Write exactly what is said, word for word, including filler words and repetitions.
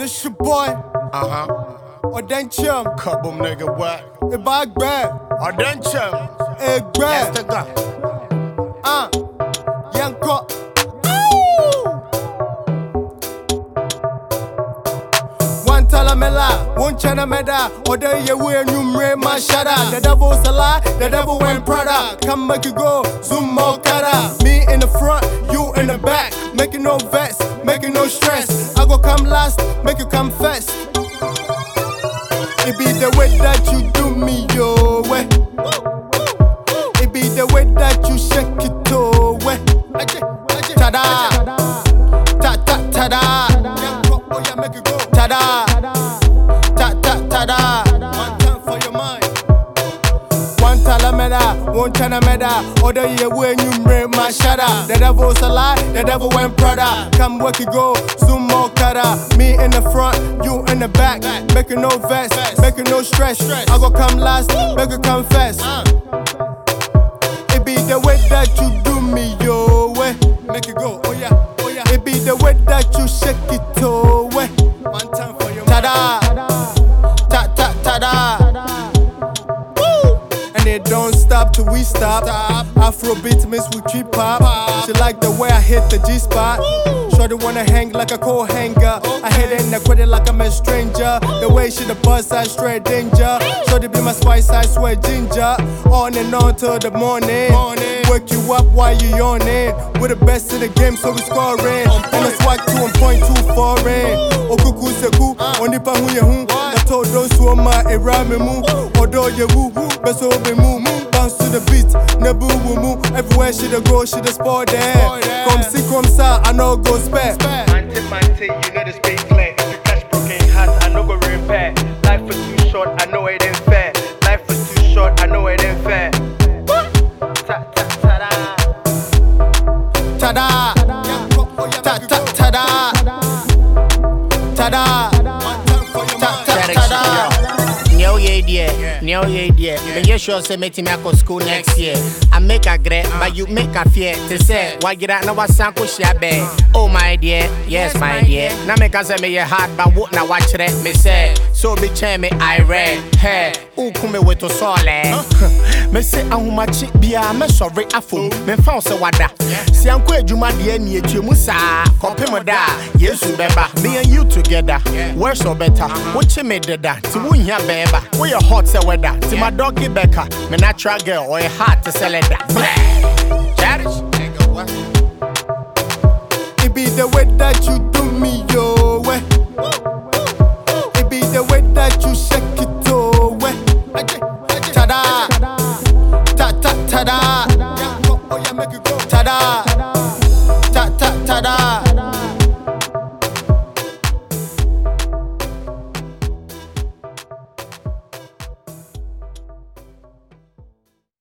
This your boy. Uh huh. Odenchum. Kaboom, nigga, what? A bag bag. Odenchum. A grab. That's the guy. Uh. Yanko. One talamela, one chana meda, or day you wear new my shada. The devil's a lie, the devil went Prada. Come make you go, zoom more cara. Me in the front, you in the back. Making no vest, making no stress. I go come last, make you come first. It be the way that you do me, yo, way. It be the way that you shake it, oh, way. Tada, ta ta tada. Tada, ta ta tada. One time for your mind. One talameda, one chana meda. Other year when you bring my shada. The devil's a lie, the devil went Prada. Come work you go, zoom more cara. Me in the front, you in the back. Making no vest, making no stress. I go come last, make you come first. It be the way that you do me, yo, way. Make it go, oh yeah, oh yeah. It be the way that you shake it, oh, way. One time for your tada, ta ta tada. Woo! And it don't stop till we stop. Afrobeat mixed with trip hop. She like the way I hit the G spot. Shorty wanna hang like a cold hanger. I hit it and I quit it like I'm a stranger. The way she the bust, I straight danger. Shorty be my spice, I swear ginger. On and on till the morning. Wake you up while you yawning. We're the best in the game, so we scoring. And I swag to one point two foreign. Okuku seku, onipa hu ye hu. I told those who are my erame mu. Odo ye woo, beso be mu. Bounce to the beat, nebu woo mu. Everywhere she the go, she the sport there. Come see, come sa, I know go spare. Mante, mante, you know the speak clear. If you catch broken heart, I know go repair. Life was too short, I know it ain't fair. Life was too short, I know it ain't fair. Ta ta ta Tada, ta ta tada, tada, ta ta tada. New year, dear. New year, dear. But you sure say make me go school next year. I make a great, but you make a fear. To say, why get out now? What's Sanko Shabe? Oh my dear, yes my dear. Now make us say me your heart, but what now watch it? Me say, so be chain me I read. Hey, who come with to solid? Me say I'm much bia. Me sorry afo. Me found so wada. See I'm quite Juma dear near to Musa. Compare me da. Yes you beba. Me and you together. We're so better. What you made that? To win ya beba. We your hot say weather. To my doggy Becca. Me natural girl or a heart to sell it that. Cherish. It be the way that you do me, yo, way. It be the way that you shake it, oh, way. Tada, ta ta tada, tada, ta ta tada.